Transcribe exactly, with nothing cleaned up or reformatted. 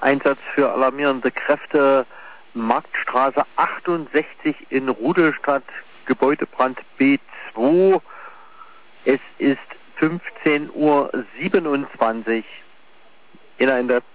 Einsatz für alarmierende Kräfte, Marktstraße achtundsechzig in Rudolstadt, Gebäudebrand B zwei. Es ist fünfzehn Uhr siebenundzwanzig. Ihnen eine